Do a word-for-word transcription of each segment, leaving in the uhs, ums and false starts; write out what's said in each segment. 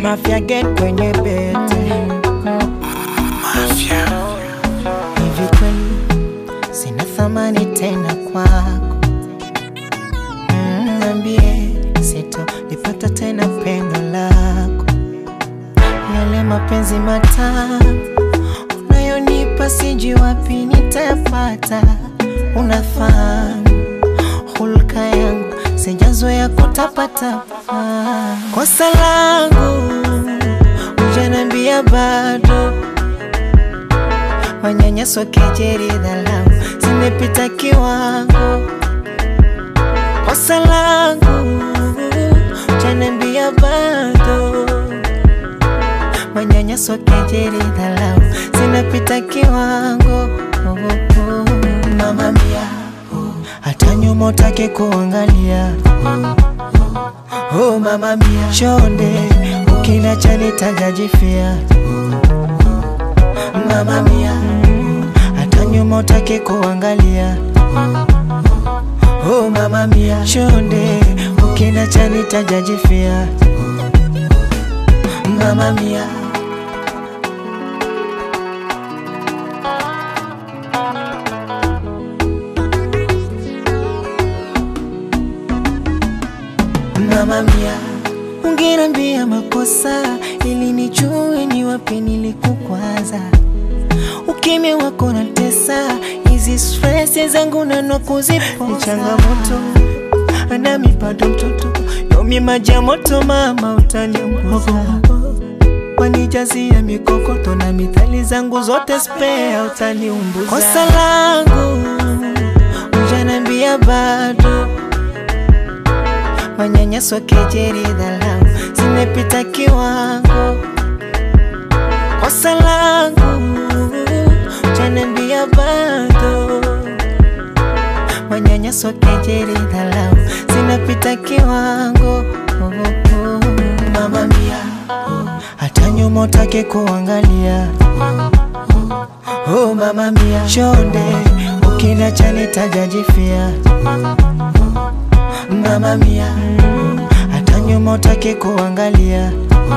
Mafia get kwenye bete. Mafia. Hivi kweli sina thamani tena kwako. Niambie sitolipata tena pendo lako. Yale mapenzi matamu unayonipa sijui wapi nitayapata. Unafahamu hulka yangu sijazoea kutapatapa. Kosa langu hujaniambia bado. Manyanyaso, kejeli, dharau zimepita kiwango. Kosa langu hujaniambia bado. Manyanyaso, kejeli, dharau zinapita kiwango. Oh, oh, oh. Mama mia, hata nyuma utake kuangalia. Oh mama mia, chonde ukiniacha nitajifia. Mama mia, hata nyuma utake kuangalia. Oh mama mia, chonde ukiniacha nitajifia. Mama mia, Mama mia, ungeniambia makosa ili nijue ni wapi nilikukwaza. Ukimya wako unatesa, hizi stress zangu nano kuzipoza. Ni changamoto nami bado mtoto, yomi maji ya moto mama utaniunguza. Wanijazia mikokoto na mithali zangu zote spare utaniumbuza. Kosa langu hujaniambia bado. Manyanyaso, kejeli, dharau zimepita kiwango. Kosa langu hujaniambia bado. Manyanyaso, kejeli, dharau zinapita kiwango. Oh, oh, oh. Mama mia, hata nyuma utake kuangalia. Oh mama mia, chonde ukiniacha nitajifia. Mama mia, hata nyuma utake kuangalia.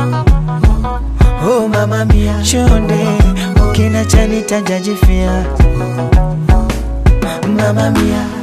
Oh mama mia, chonde ukiniacha nitajifia. Mama mia.